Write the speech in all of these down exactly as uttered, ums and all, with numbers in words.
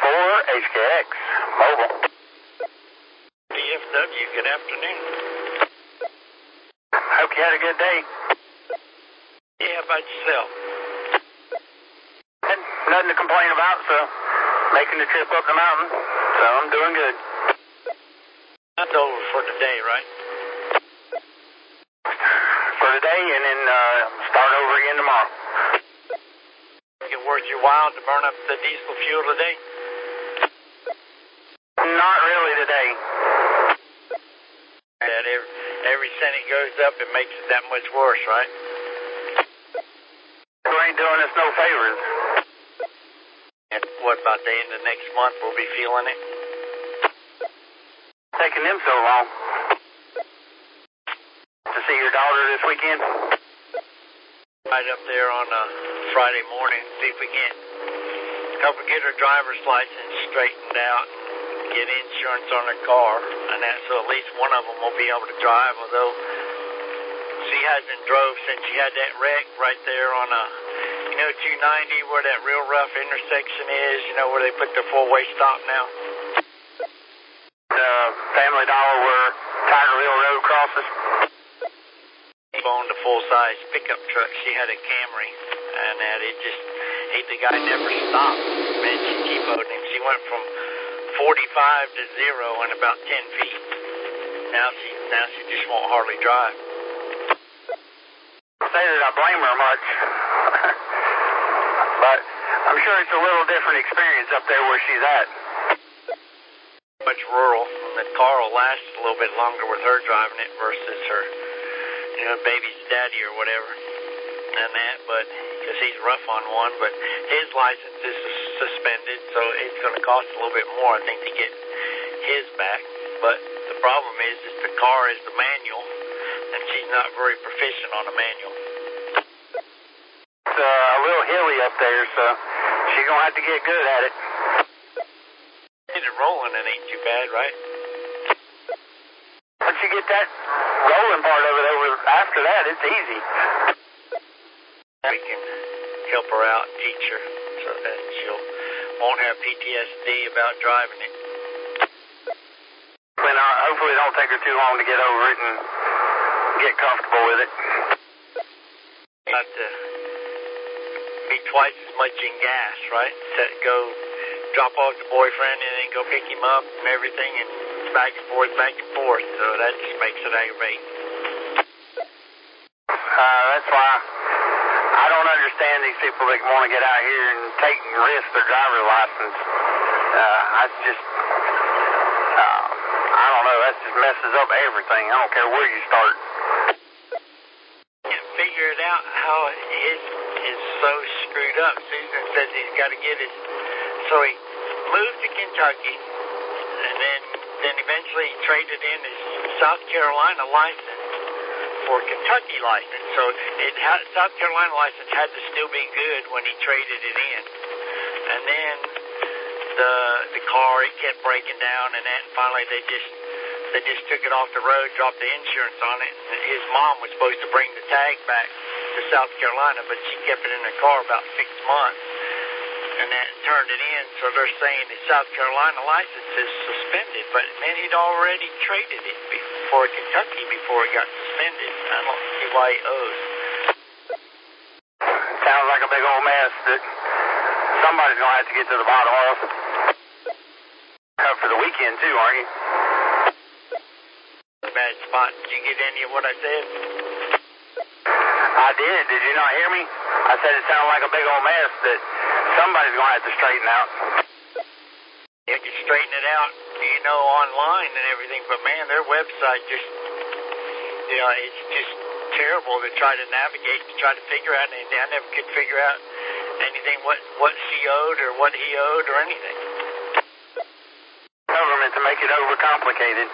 four H K X, mobile. D F W, good afternoon. Hope you had a good day. Yeah, how about yourself? Had nothing to complain about, so making the trip up the mountain, so I'm doing good. That's over for today, right? For today, and then uh, start over again tomorrow. It worth your while to burn up the diesel fuel today? Not really today. That every, every cent it goes up, it makes it that much worse, right? You ain't doing us no favors. And what about the end of next month? We'll be feeling it? Taking them so long. To see your daughter this weekend? Right up there on a Friday morning, see if we can help her get her driver's license straightened out and get insurance on her car, and that, so at least one of them will be able to drive, although she hasn't drove since she had that wreck right there on a, you know, two ninety where that real rough intersection is, you know, where they put the four-way stop now. The Family Dollar where Tigerville Road crosses? He owned a full-size pickup truck. She had a Camry, and that it just, he, the guy never stopped. Man, she T-bowed him. She went from forty-five to zero in about ten feet. Now she, now she just won't hardly drive. Say that I blame her much, but I'm sure it's a little different experience up there where she's at. Much rural, and the car will last a little bit longer with her driving it versus her, you know, baby's daddy or whatever, and that, but, because he's rough on one, but his license is suspended, so it's going to cost a little bit more, I think, to get his back, but the problem is, is the car is the manual, and she's not very proficient on a manual. It's uh, a little hilly up there, so she's going to have to get good at it. Get it rolling, it ain't too bad, right? Once you get that rolling part of it over, after that, it's easy. We can help her out, teach her, so that she'll won't have P T S D about driving it. But uh, hopefully it don't take her too long to get over it and get comfortable with it. Not to be twice as much in gas, right? To go drop off the boyfriend and then go pick him up and everything, and back and forth, back and forth. So that just makes it aggravating. Uh, that's why I don't understand these people that want to get out here and take and risk their driver's license. Uh, that's just, uh, I don't know, that just messes up everything. I don't care where you start. Can't figure it out how his is so screwed up. Susan says he's got to get his, so he moved to Kentucky, and then then eventually he traded in his South Carolina license for Kentucky license. So it had, South Carolina license had to still be good when he traded it in. And then the the car, it kept breaking down, and then finally they just they just took it off the road, dropped the insurance on it. And his mom was supposed to bring the tag back to South Carolina, but she kept it in her car about six months. And that turned it in, so they're saying his South Carolina license is suspended, but man, he'd already traded it for Kentucky before he got suspended. I don't see why he owes. Sounds like a big old mess that somebody's going to have to get to the bottom of. Uh, for the weekend, too, aren't you? Bad spot. Did you get any of what I said? I did. Did you not hear me? I said it sounded like a big old mess that somebody's going to have to straighten out. You can straighten it out, you know, online and everything, but man, their website just, you know, it's just terrible to try to navigate, to try to figure out anything. I never could figure out anything, what, what she owed or what he owed or anything. Government to make it overcomplicated.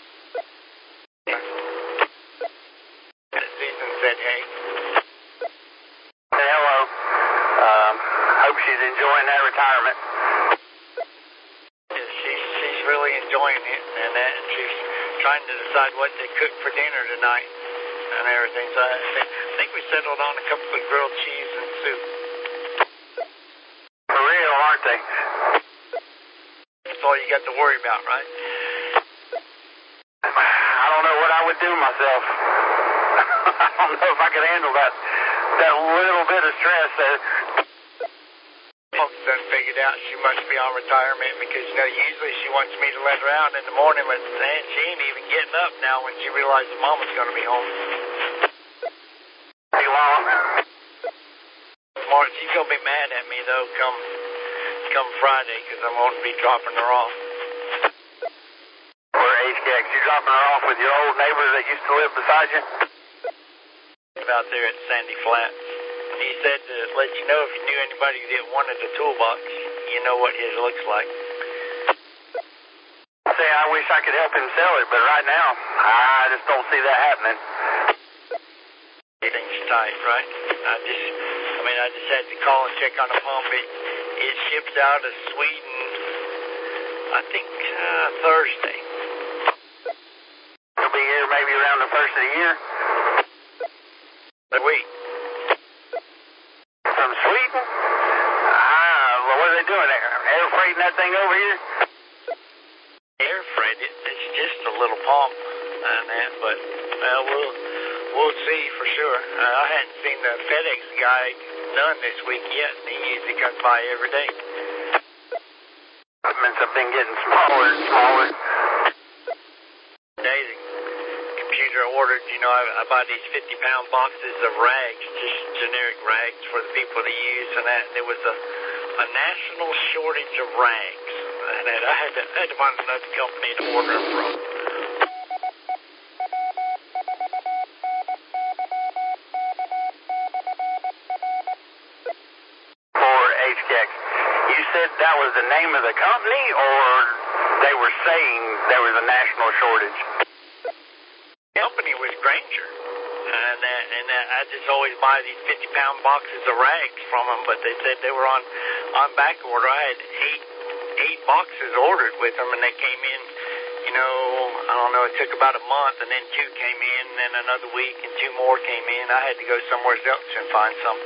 Susan said, hey. Say hello. Um, hope she's enjoying that retirement. Yeah, she's, she's really enjoying it, and that, and she's trying to decide what to cook for dinner tonight and everything. So I think, I think we settled on a couple of grilled cheese and soup. For real, aren't they? all you got to worry about, right? I don't know what I would do myself. I don't know if I could handle that that little bit of stress there. Folks done figured out she must be on retirement because, you know, usually she wants me to let her out in the morning, but man, she ain't even getting up now when she realizes Mama's going to be home. Too long. Martin, she's going to be mad at me, though, come come Friday because I won't be dropping her off. Where H K X? You dropping her off with your old neighbor that used to live beside you? Out there at Sandy Flats. And he said to let you know if you knew anybody that wanted a toolbox, you know what his looks like. Say, I wish I could help him sell it, but right now, I just don't see that happening. Everything's tight, right? I just, I mean, I just had to call and check on the pump. It, it ships out of Sweden, I think, uh, Thursday. It'll be here maybe around the first of the year. A week. From Sweden? Ah, well, what are they doing there? Air freighting that thing over here? Air freight it. It's just a little pump and that, but well, we'll we'll see for sure. Uh, I hadn't seen the FedEx guy none this week yet, and he usually comes by every day. Shipments have been getting smaller and smaller. Today, the computer ordered, you know, I, I buy these fifty-pound boxes of rags, just generic rags for the people to use, and that, there was a, a national shortage of rags, and that I had to, I had to find another company to order them from. For H K X, you said that was the name of the company, or they were saying there was a national shortage? The company was Granger, and uh, and uh, I just always buy these fifty-pound boxes of rags from them, but they said they were on, on back order. I had eight eight boxes ordered with them, and they came in, you know, I don't know, it took about a month, and then two came in, and then another week, and two more came in. I had to go somewhere else and find some.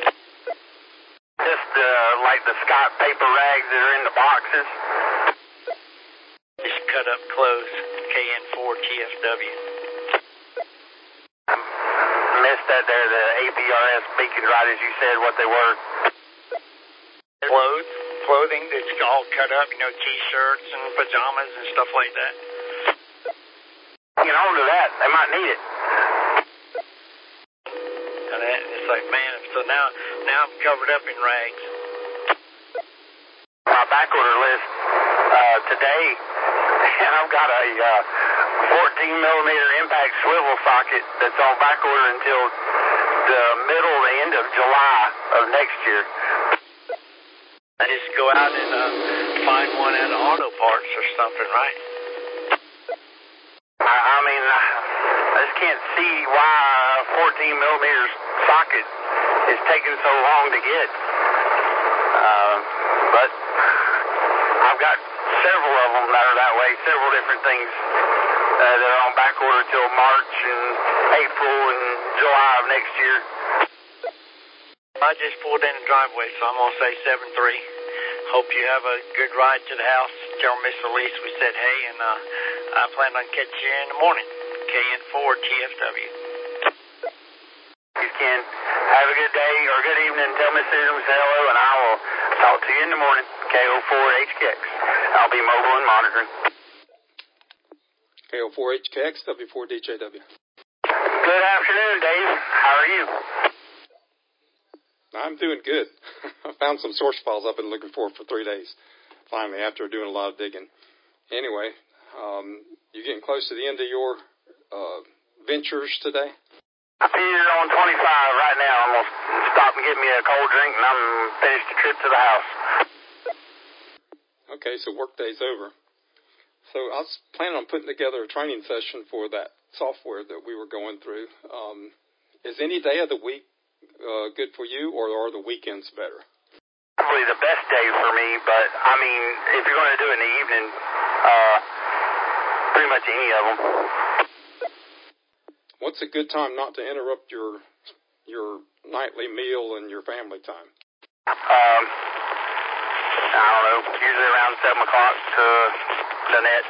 Just uh, like the Scott paper rags that are in the boxes? Just cut up clothes, K N four T F W. Missed that there, the A P R S beacons, right as you said what they were. Clothes, clothing that's all cut up, you know, T-shirts and pajamas and stuff like that. Get on to that. They might need it. And that, it's like, man, so now, now I'm covered up in rags. My back order list uh, today, and I've got a uh, fourteen millimeter impact swivel socket that's on back order until the middle, the end of July of next year. I just go out and uh, find one at Auto Parts or something, right? I, I mean, I just can't see why a fourteen millimeter socket is taking so long to get. Uh, but I've got several of them that are that way, several different things uh, that are on back order till March and April and July of next year. I just pulled in the driveway, so I'm going to say seven three. Hope you have a good ride to the house. Tell Miss Elise we said hey, and uh, I plan on catching you in the morning. K N four T F W. You can have a good day or good evening. Tell Miss Susan we say hello, and I will talk to you in the morning. K O four H K X. I'll be mobile and monitoring. K O four H K X, W four D J W. Good afternoon, Dave. How are you? I'm doing good. I found some source files I've been looking for for three days, finally, after doing a lot of digging. Anyway, um, you getting close to the end of your uh, ventures today? I'm here on twenty-five right now. I'm going to stop and get me a cold drink, and I'm finished the trip to the house. Okay, so work day's over. So I was planning on putting together a training session for that software that we were going through. Um, is any day of the week uh, good for you, or are the weekends better? Probably the best day for me, but, I mean, if you're going to do it in the evening, uh, pretty much any of them. What's a good time not to interrupt your your nightly meal and your family time? Um, I don't know, usually around seven o'clock to the net.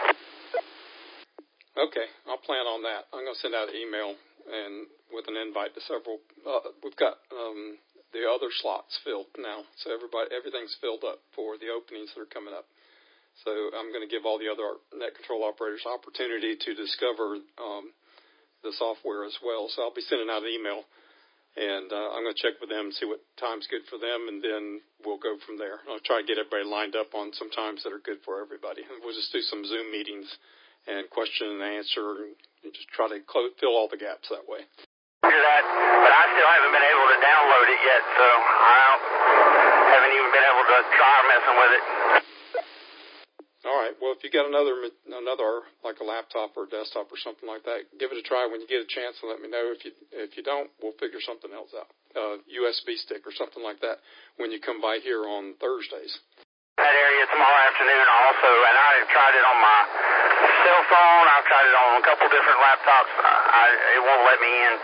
Okay, I'll plan on that. I'm going to send out an email and with an invite to several. Uh, we've got um, the other slots filled now, so everybody, everything's filled up for the openings that are coming up. So I'm going to give all the other net control operators opportunity to discover um, the software as well. So I'll be sending out an email, and uh, I'm going to check with them and see what time's good for them, and then we'll go from there. I'll try to get everybody lined up on some times that are good for everybody. And we'll just do some Zoom meetings and question and answer, and just try to close, fill all the gaps that way. That, but I still haven't been able to download it yet, so I don't, haven't even been able to try messing with it. All right. Well, if you got another another like a laptop or a desktop or something like that, give it a try when you get a chance, and let me know. If you if you don't, we'll figure something else out. Uh, U S B stick or something like that when you come by here on Thursdays. That area tomorrow afternoon also, and I've tried it on my cell phone. I've tried it on a couple different laptops. I, it won't let me in.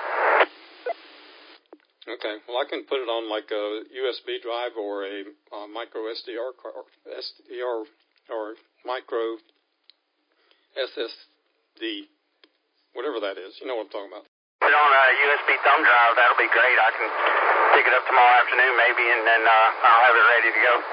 Okay. Well, I can put it on like a U S B drive or a uh, micro S D R card, S D R or micro S S D, whatever that is. You know what I'm talking about. Put it on a U S B thumb drive. That'll be great. I can pick it up tomorrow afternoon maybe, and then uh, I'll have it ready to go.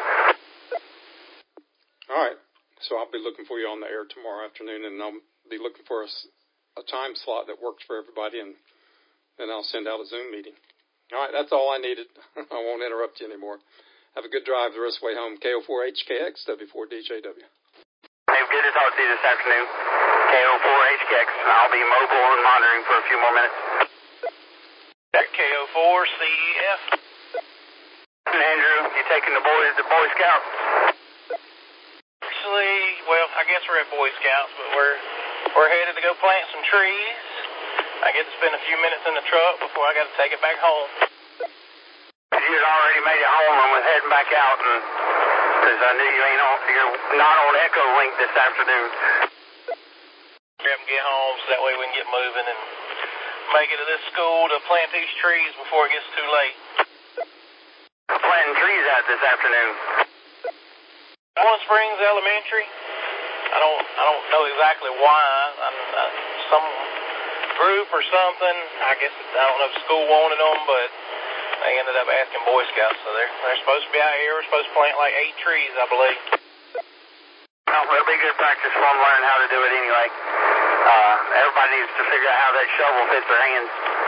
All right. So I'll be looking for you on the air tomorrow afternoon, and I'll be looking for a, a time slot that works for everybody, and then I'll send out a Zoom meeting. All right. That's all I needed. I won't interrupt you anymore. Have a good drive the rest of the way home. K O four H K X, W four D J W. Hey, good to talk to you this afternoon. K O four H K X. I'll be mobile and monitoring for a few more minutes. K O four C E F. Andrew, you taking the boys to Boy Scouts? Actually, well, I guess we're at Boy Scouts, but we're we're headed to go plant some trees. I get to spend a few minutes in the truck before I got to take it back home. You had already made it home and was heading back out, and because I knew you ain't on, you're not on Echo Link this afternoon. Grab and get home so that way we can get moving and make it to this school to plant these trees before it gets too late. Planting trees out this afternoon. One Springs Elementary. I don't, I don't know exactly why. I'm, uh, some group or something. I guess I don't know if school wanted them, but they ended up asking Boy Scouts, so they're they're supposed to be out here. We're supposed to plant like eight trees, I believe. Well, it'll be good practice for them learning how to do it anyway. Uh, everybody needs to figure out how that shovel fits their hands.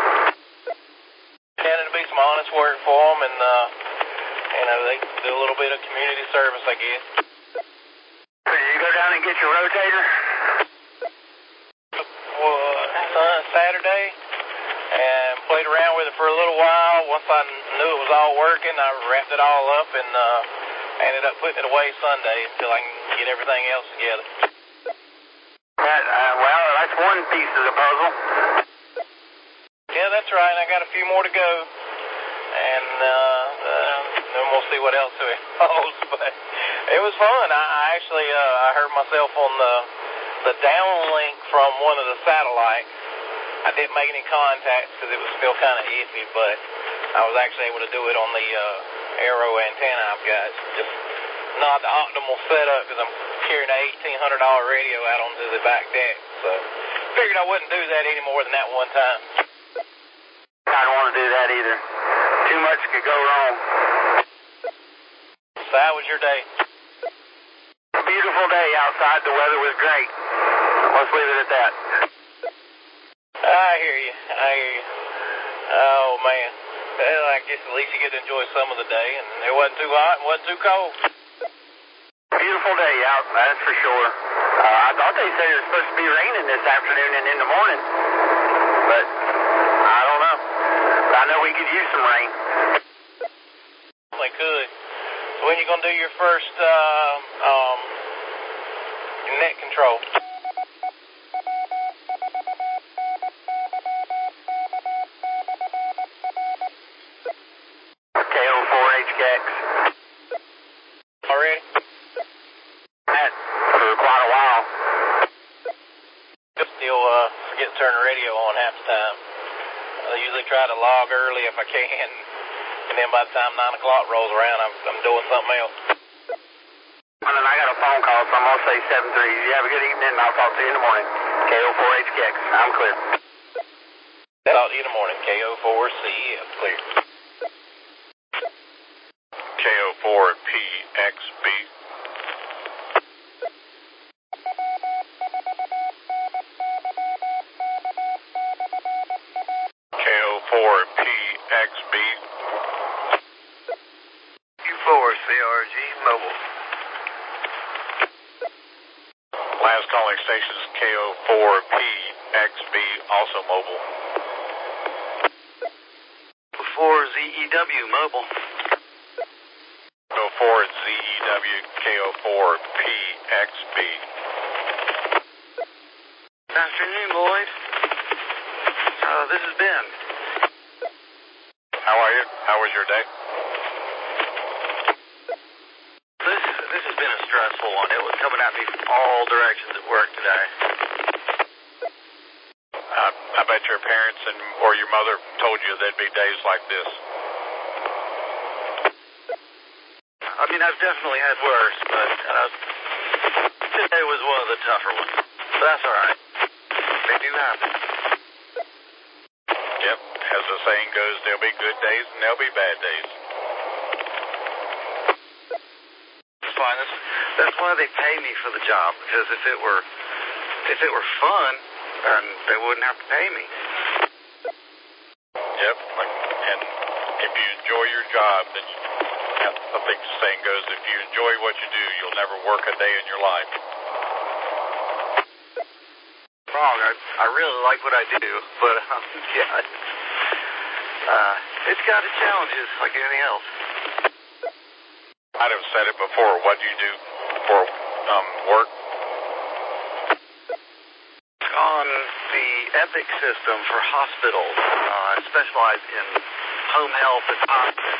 And it'll be some honest work for them, and uh, you know, they do a little bit of community service, I guess. Did you go down and get your rotator? Well, uh, Saturday, and played around with it for a little while. Once I knew it was all working, I wrapped it all up and uh, ended up putting it away Sunday until I can get everything else together. That, uh, well, that's one piece of the puzzle. Yeah, that's right. I got a few more to go, and uh, uh, then we'll see what else it holds. But it was fun. I, I actually uh, I heard myself on the the downlink from one of the satellites. I didn't make any contacts because it was still kind of iffy, but I was actually able to do it on the uh, Aero antenna I've got. It's just not the optimal setup because I'm carrying an eighteen hundred dollars radio out onto the back deck. So figured I wouldn't do that any more than that one time. I don't want to do that either. Too much could go wrong. So how was your day? A beautiful day outside. The weather was great. Let's leave it at that. I hear you. I hear you. Oh, man. Well, I guess at least you get to enjoy some of the day, and it wasn't too hot and wasn't too cold. Beautiful day out, that's for sure. Uh, I thought they said it was supposed to be raining this afternoon and in the morning, but I don't know. I know we could use some rain. They could. So when are you going to do your first uh, um, net control? K O four H K X. Already? That for quite a while. Still uh, forget to turn the radio on half the time. I usually try to log early if I can, and then by the time nine o'clock rolls around, I'm, I'm doing something else. And then I got a phone call, so I'm going to say seven three. You have a good evening, and I'll talk to you in the morning. K O four H K X. I'm clear. Talk to you in the morning. K O four C E M. Clear. K O four P X B. K O four P X B. Q four C R G mobile. Last calling station is K O four P X B, also mobile. four Z E W mobile. K O four Z E W, K O four P X B. Good afternoon, Lloyd. Uh, this is Ben. How are you? How was your day? This this has been a stressful one. It was coming at me from all directions at work today. I, I bet your parents and or your mother told you there'd be days like this. I mean, I've definitely had worse, but uh, today was one of the tougher ones. But that's all right. They do happen. Yep, as the saying goes, there'll be good days and there'll be bad days. It's fine. That's, that's why they pay me for the job, because if it were if it were fun, then they wouldn't have to pay me. Yep, and if you enjoy your job, then you, I think the saying goes, if you enjoy what you do, you'll never work a day in your life. Wrong. I, I really like what I do, but um, yeah, uh, it's got its challenges like anything else. I'd have said it before. What do you do for um, work? On the Epic system for hospitals. Uh, I specialize in home health and hospice.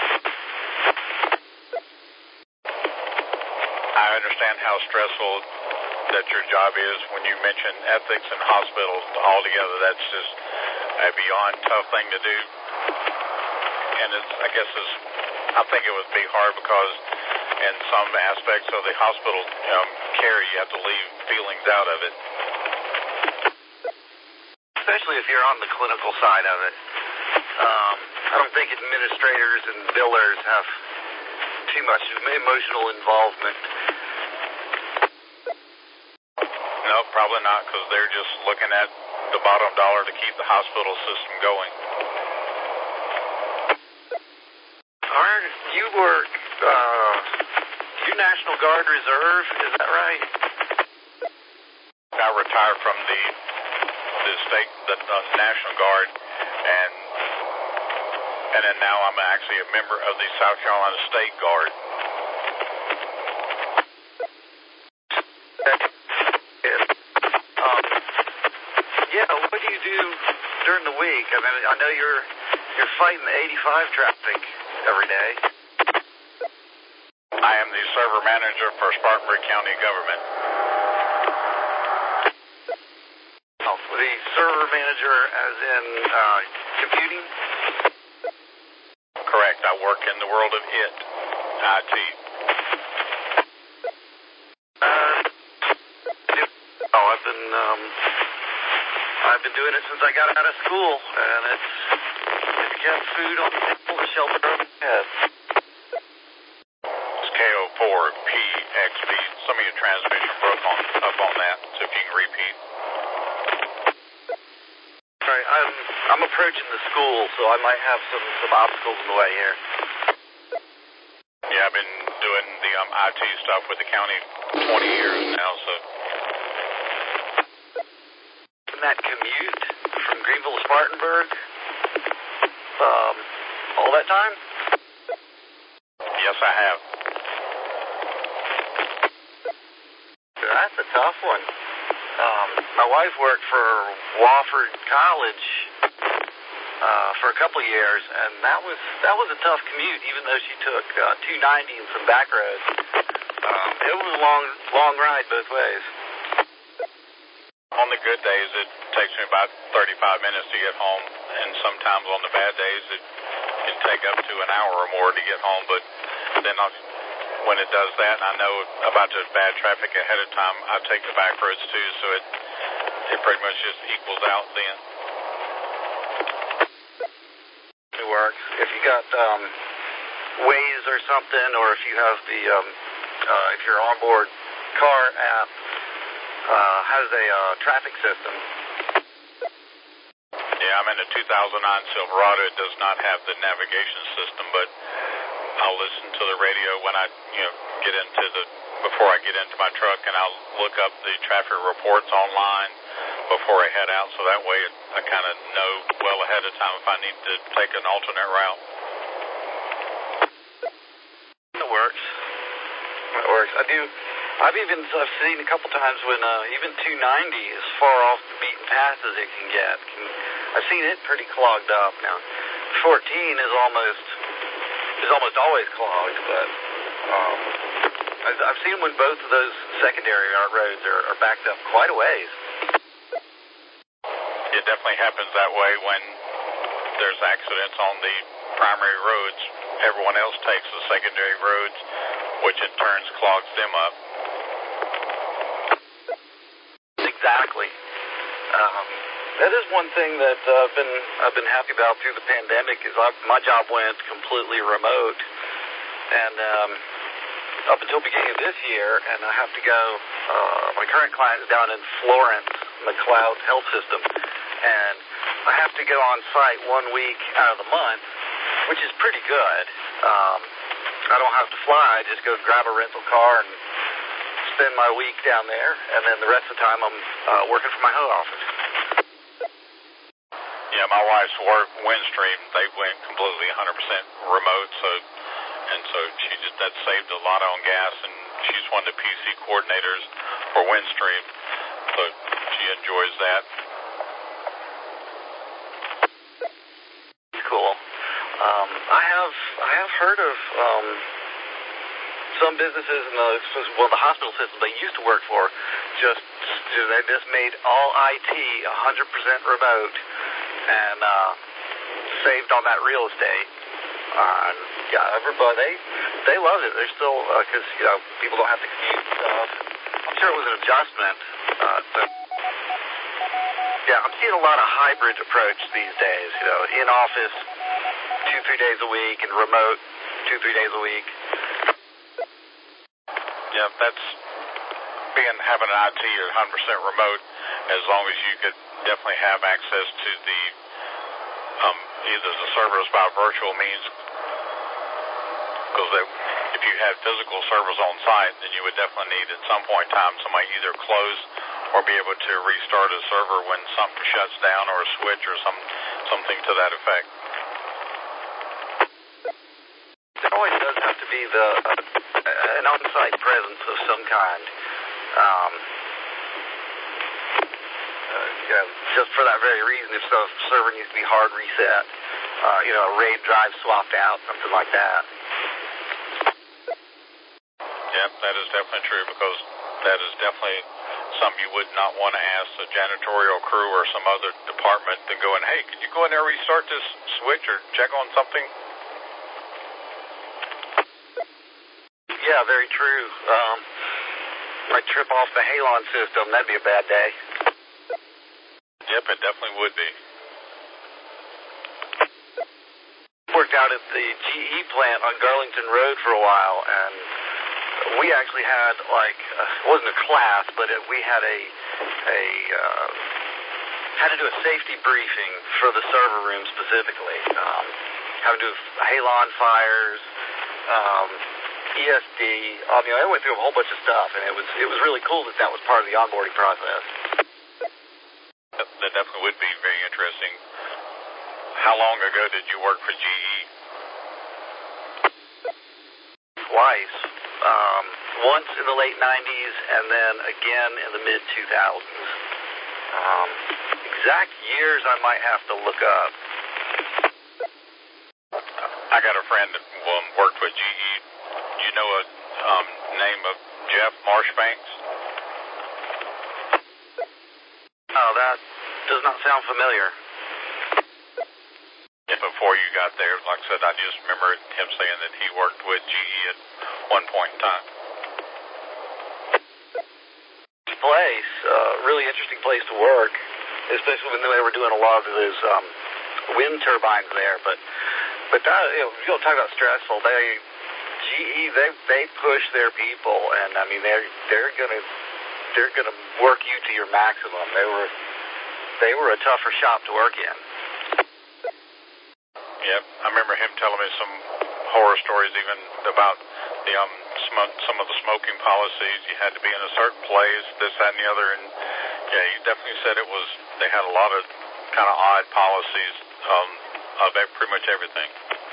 I understand how stressful that your job is. When you mention ethics and hospitals altogether, that's just a beyond tough thing to do. And it's, I guess it's, I think it would be hard because in some aspects of the hospital um, care, you have to leave feelings out of it. Especially if you're on the clinical side of it. Um, I don't think administrators and billers have too much emotional involvement. No, probably not, because they're just looking at the bottom dollar to keep the hospital system going. Are you work, uh, you National Guard Reserve, is that right? I retired from the the state, the, the National Guard, and and then now I'm actually a member of the South Carolina State Guard. Um, yeah, what do you do during the week? I mean, I know you're you're fighting the eighty-five traffic every day. I am the server manager for Spartanburg County government. Oh, the server manager as in uh, computing? Correct. I work in the world of I T, I T. Uh, oh, I've been um, I've been doing it since I got out of school, and it's it's kept food on the table, a shelter over my head. It's K O four P X B. Some of your transmission broke on up on that, so if you can repeat. Sorry, I'm I'm approaching the school, so I might have some, some obstacles in the way here. Yeah, I've been doing the um, I T stuff with the county twenty years now, so. And that commute from Greenville to Spartanburg, um, all that time? Yes, I have. That's a tough one. Um, my wife worked for Wofford College uh, for a couple of years, and that was that was a tough commute, even though she took uh, two ninety and some back roads. Um, it was a long, long ride both ways. On the good days, it takes me about thirty-five minutes to get home, and sometimes on the bad days, it can take up to an hour or more to get home. But then I'll, when it does that, and I know about the bad traffic ahead of time, I take the back roads too, so it it pretty much just equals out then. It works. If you got um, Waze or something, or if you have the um, uh, if your onboard car app uh, has a uh, traffic system. Yeah, I'm in a two thousand nine Silverado. It does not have the navigation system, but I'll listen to the radio when I, you know, get into the, before I get into my truck, and I'll look up the traffic reports online before I head out, so that way I kind of know well ahead of time if I need to take an alternate route. It works. It works. I do. I've even I've seen a couple times when uh, even two ninety, as far off the beaten path as it can get, can, I've seen it pretty clogged up. Now, fourteen is almost is almost always clogged, but um, I've, I've seen when both of those secondary roads are, are backed up quite a ways. It definitely happens that way when there's accidents on the primary roads. Everyone else takes the secondary roads, which in turn clogs them up. Exactly. Um, that is one thing that uh, I've been I've been happy about through the pandemic is I, my job went completely remote, and um, up until the beginning of this year, and I have to go. Uh, my current client is down in Florence, McLeod Health System, and I have to go on site one week out of the month, which is pretty good. Um, I don't have to fly; I just go grab a rental car and spend my week down there, and then the rest of the time I'm uh, working from my home office. Yeah, my wife's work, Windstream, they went completely one hundred percent remote, so and so she just that saved a lot on gas, and she's one of the P C coordinators for Windstream, so she enjoys that. Cool. Um, I have I have heard of um, some businesses in the well the hospital system they used to work for just they just made all I T one hundred percent remote and uh, saved on that real estate. Uh, yeah, everybody they they love it. They're still because uh, you know people don't have to commute and stuff. I'm sure it was an adjustment. Uh, to, yeah, I'm seeing a lot of hybrid approach these days. You know, in office two three days a week and remote two three days a week. Yeah, that's being having an I T one hundred percent remote. As long as you could definitely have access to the um, either the servers by virtual means, because if you had physical servers on site, then you would definitely need at some point in time somebody either close or be able to restart a server when something shuts down or a switch or some something to that effect. There always does have to be the uh, an on-site presence of some kind. Um, uh, you know, just for that very reason, if the server needs to be hard reset, uh, you know, a RAID drive swapped out, something like that. Yeah, that is definitely true because that is definitely something you would not want to ask the janitorial crew or some other department to go in, hey, could you go in there and restart this switch or check on something? Yeah, very true. Um, might trip off the Halon system. That'd be a bad day. Yep, it definitely would be. Worked out at the G E plant on Garlington Road for a while, and we actually had, like, uh, it wasn't a class, but it, we had a, a uh, had to do a safety briefing for the server room specifically. Um, having to do with halon fires, um, E S D. I mean, I went through a whole bunch of stuff, and it was it was really cool that that was part of the onboarding process. That definitely would be very interesting. How long ago did you work for G E? Twice. Um, once in the late nineties, and then again in the mid two thousands. Um, exact years I might have to look up. I got a friend that um, worked with G E. Do you know a um, name of Jeff Marshbanks? Oh, that does not sound familiar. If a before you got there. Like I said, I just remember him saying that he worked with G E at one point in time. Place, uh, really interesting place to work, especially when they were doing a lot of those um, wind turbines there. But but that, you know, you don't talk about stressful. They G E they they push their people, and I mean they're they're gonna they're gonna work you to your maximum. They were they were a tougher shop to work in. Yep, I remember him telling me some horror stories even about the um smoke, some of the smoking policies. You had to be in a certain place, this, that, and the other. And yeah, he definitely said it was. They had a lot of kind of odd policies um, of pretty much everything.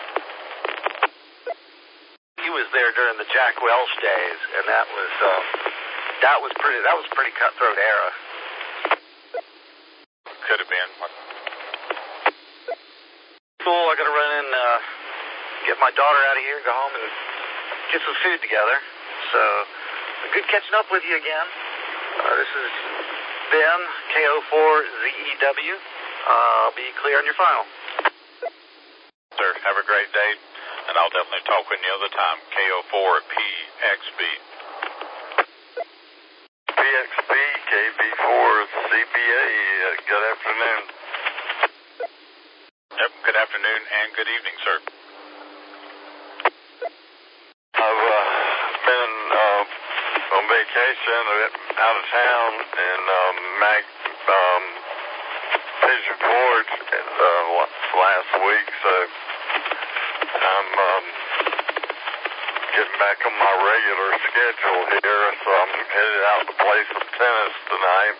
He was there during the Jack Welch days, and that was um, that was pretty. That was a pretty cutthroat era. Could have been. Cool. I got to run in, uh, get my daughter out of here, go home and get some food together. So, good catching up with you again. Uh, this is Ben, K O four Z E W. Uh, I'll be clear on your final. Sir, have a great day, and I'll definitely talk with you another time. K O four P X B. P X B, K B four C B A, uh, good afternoon. Yep, good afternoon and good evening, sir. I've uh, been uh, on vacation, out of town, in um, Mag, um, Pigeon Forge uh, last week, so I'm um, getting back on my regular schedule here, so I'm headed out to play some tennis tonight.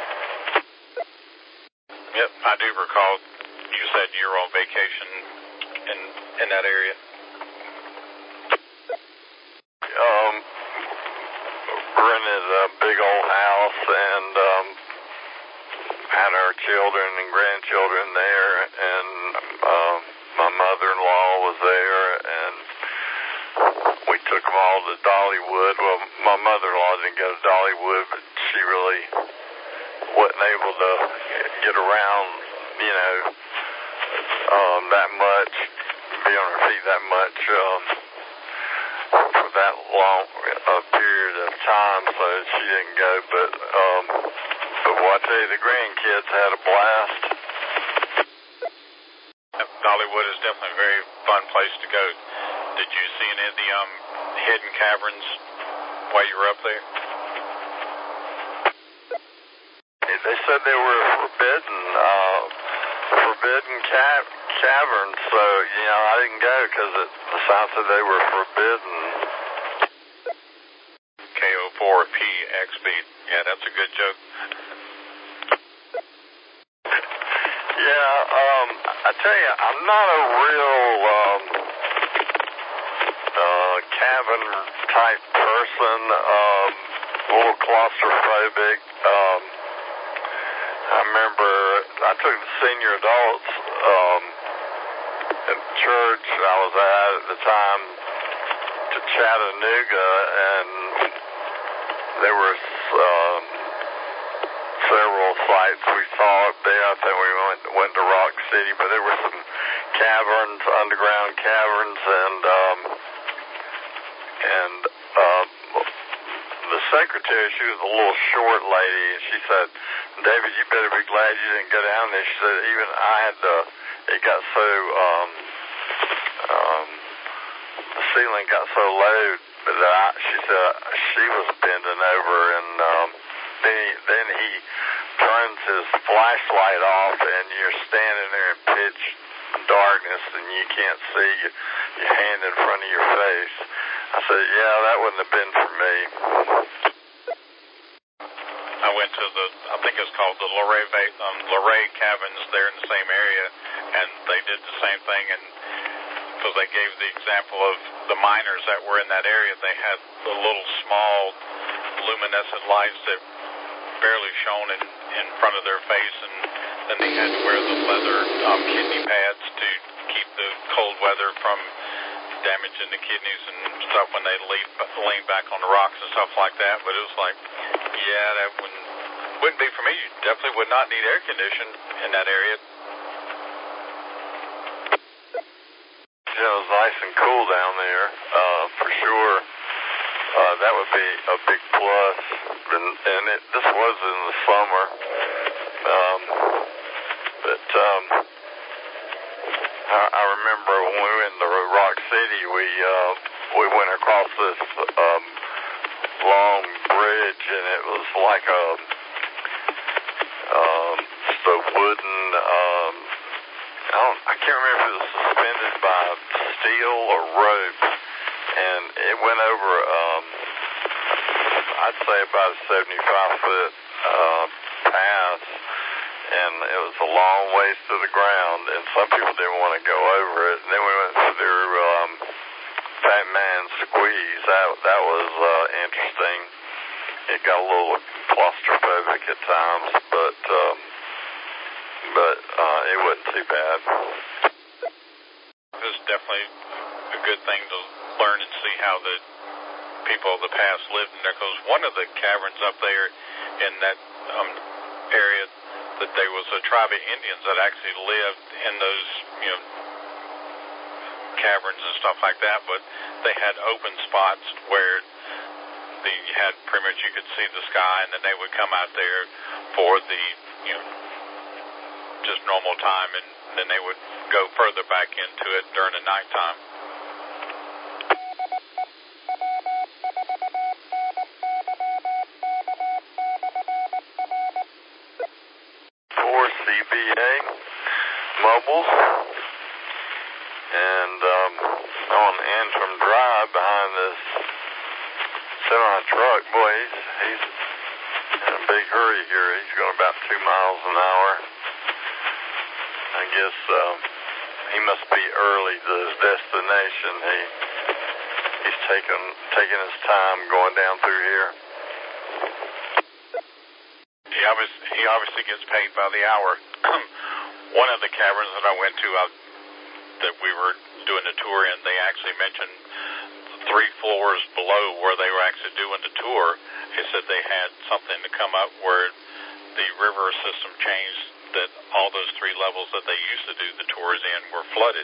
Yep, I do recall you said you were on vacation in in that area. Um, rented a big old house and um, had our children and grandchildren there, and um, my mother-in-law was there, and we took them all to Dollywood. Well, my mother-in-law didn't go to Dollywood, but she really wasn't able to get around, you know, um, that much, be on her feet that much um, for that long a period of time, so she didn't go. But um, but well, I tell you, the grandkids had a blast. Dollywood is definitely a very fun place to go. Did you see any of the um, hidden caverns while you were up there? They said they were forbidden, uh, forbidden ca- caverns, so, you know, I didn't go because the sign said they were forbidden. K O four P X B. Yeah, that's a good joke. Yeah, um, I tell you, I'm not a real um, uh, cabin type person, um, a little claustrophobic. Um, I remember I took the senior adults um, at the church I was at at the time to Chattanooga, and there were um, several sites we saw up there. I think we went went to Rock City, but there were some caverns, underground caverns, and um, and uh, the secretary, she was a little short lady, and she said, "David, you better be glad you didn't go down there." She said, "Even I had to. It got so um, um, the ceiling got so low that I, she said she was bending over, and um, then he, then he turns his flashlight off, and you're standing there in pitch darkness, and you can't see your, your hand in front of your face." I said, "Yeah, that wouldn't have been for me." I went to the, I think it's called the Luray, um, Luray Cabins there in the same area, and they did the same thing, and because they gave the example of the miners that were in that area, they had the little small luminescent lights that barely shone in, in front of their face, and then they had to wear the leather um, kidney pads to keep the cold weather from damaging the kidneys and stuff when they lean, lean back on the rocks and stuff like that. But it was like, yeah, that wouldn't, wouldn't be for me. You definitely would not need air conditioning in that area. imagine it was nice and cool down there, uh, for sure. Uh, that would be a big plus. And, and it, this was in the summer. Um, but um, I, I remember when we went to Rock City, we uh, we went across this um, long bridge, and it was like a um, just a wooden. Um, I don't. I can't remember if it was suspended by steel or rope, and it went over. Um, I'd say about a seventy-five foot uh, pass, and it was a long ways to the ground. And some people didn't want to go over it. And then we went through um, Fat Man Squeeze. That that was uh, interesting. It got a little claustrophobic at times, but. Um, But uh, it wasn't too bad. It was definitely a good thing to learn and see how the people of the past lived in there. Because one of the caverns up there in that um, area, that there was a tribe of Indians that actually lived in those, you know, caverns and stuff like that. But they had open spots where the, you had pretty much you could see the sky, and then they would come out there for the, you know, just normal time, and then they would go further back into it during the nighttime. For C B A mobiles, and um, on Antrim Drive behind this semi truck, boy, he's, he's in a big hurry here. He's going about two miles an hour. I guess um, he must be early to his destination. He he's taking taking his time going down through here. He obviously, he obviously gets paid by the hour. One of the caverns that I went to, I, that we were doing the tour in, they actually mentioned three floors below where they were actually doing the tour. They said they had something to come up where the river system changed, that all those three levels that they used to do the tours in were flooded.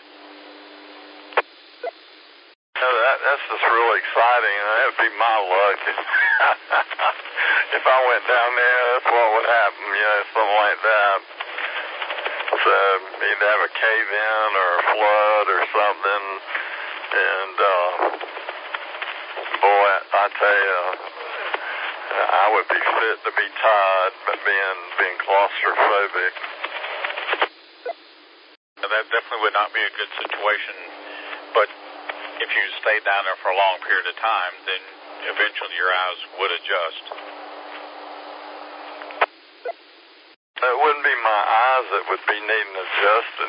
No, that, that's just really exciting. That would be my luck. If I went down there, that's what would happen, you know, something like that. So either have a cave-in or a flood or something. And, uh, boy, I tell you, I would be fit to be tied, but being being claustrophobic. That definitely would not be a good situation. But if you stay down there for a long period of time, then eventually your eyes would adjust. It wouldn't be my eyes that would be needing adjusted.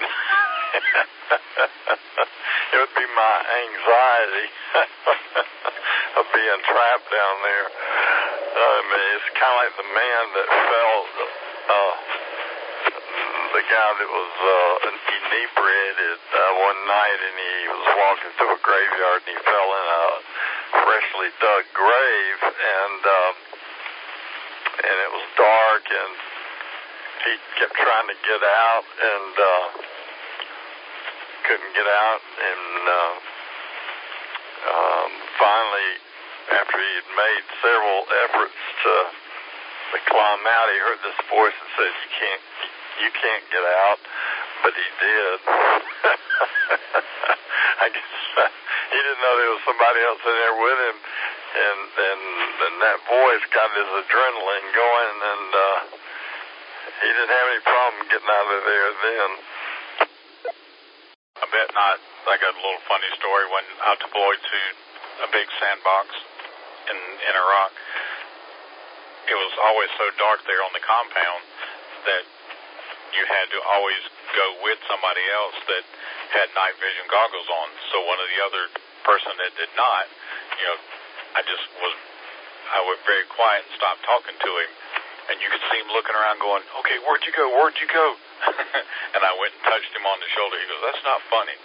It would be my anxiety of being trapped down there. I mean, it's kind of like the man that fell, uh, the guy that was uh, inebriated uh, one night, and he was walking through a graveyard, and he fell in a freshly dug grave, and um, and it was dark, and he kept trying to get out, and uh, couldn't get out, and uh, um, finally, after he had made several efforts to, to climb out, he heard this voice that said, "You can't, you can't get out," but he did. I guess uh, he didn't know there was somebody else in there with him, and and, and that voice got his adrenaline going, and uh, he didn't have any problem getting out of there then. I bet not. I got a little funny story. When I was deployed to a big sandbox in in Iraq, it was always so dark there on the compound that you had to always go with somebody else that had night vision goggles on. So one of the other person that did not, you know, I just was, I went very quiet and stopped talking to him, and you could see him looking around going, "Okay, where'd you go? Where'd you go?" And I went and touched him on the shoulder. He goes, "That's not funny."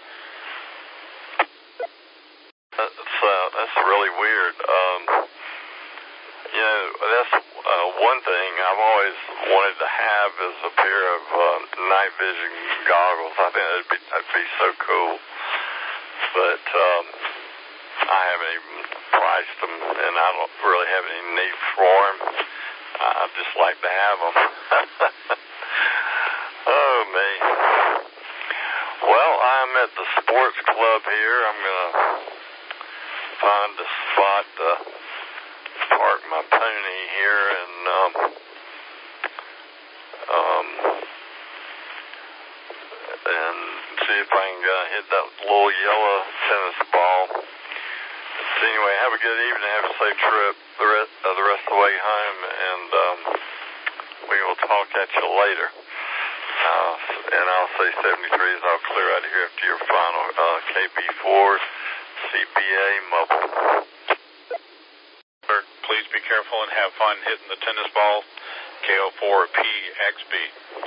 That's uh, that's really weird. Um, you know, that's uh, one thing I've always wanted to have is a pair of uh, night vision goggles. I think that'd be that'd be so cool. but um, I haven't even priced them, and I don't really have any need for them. I'd just like to have them. Oh, me. Well, I'm at the sports club here. I'm going to find a spot to park my pony here and um, um, and see if I can uh, hit that little yellow tennis ball. So anyway, have a good evening. Have a safe trip the rest, uh, the rest of the way home, and um, we will talk at you later. Uh, and I'll say seventy-three as I'll clear out of here after your final uh, K B four C P A mobile. Please be careful and have fun hitting the tennis ball. K O four P X B.